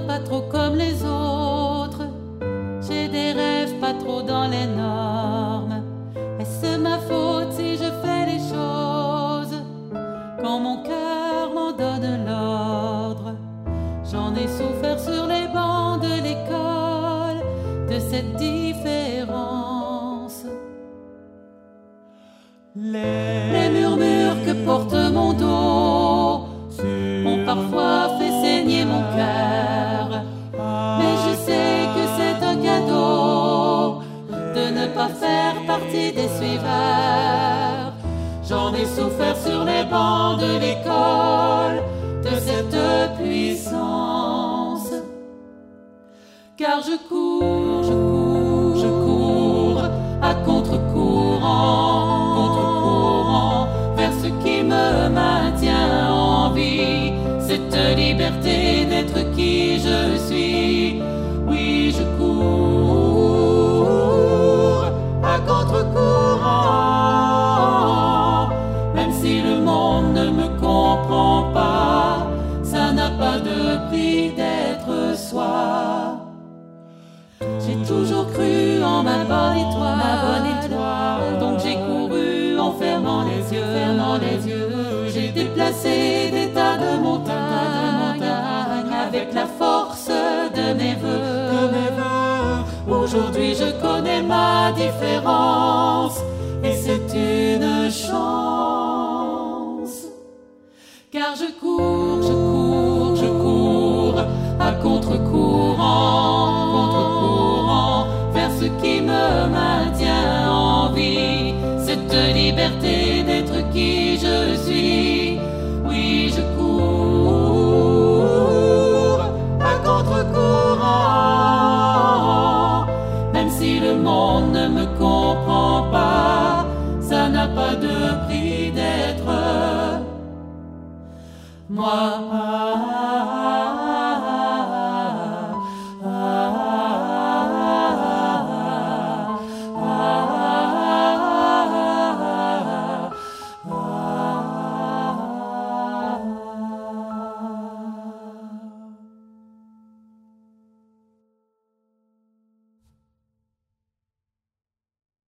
pas trop comme les autres. J'ai des rêves pas trop dans les normes. Est-ce ma faute si je fais les choses quand mon cœur m'en donne l'ordre? J'en ai souffert sur les bancs de l'école de cette différence. Les murmures que porte mon dos ont parfois fait saigner mon cœur, mais je sais que c'est un cadeau de ne pas faire partie des suiveurs. J'en ai souffert sur les bancs de l'école de cette puissance. Car je cours, je cours, je cours à contre-courant vers ce qui me maintient en vie, cette liberté d'être qui je suis. Oui, je cours à contre-courant, même si le monde ne me comprend pas, ça n'a pas de prix d'être soi. J'ai toujours cru en ma bonne étoile, donc j'ai couru en fermant les yeux. J'ai déplacé des tas de montagnes avec la force de mes vœux. Aujourd'hui je connais ma différence et c'est une chance. Car je cours, je cours, je cours à contre-courant vers ce qui me maintient en vie, cette liberté d'être qui je suis. Oui, je cours à contre-courant, même si le monde ne me comprend pas, ça n'a pas de prix d'être moi.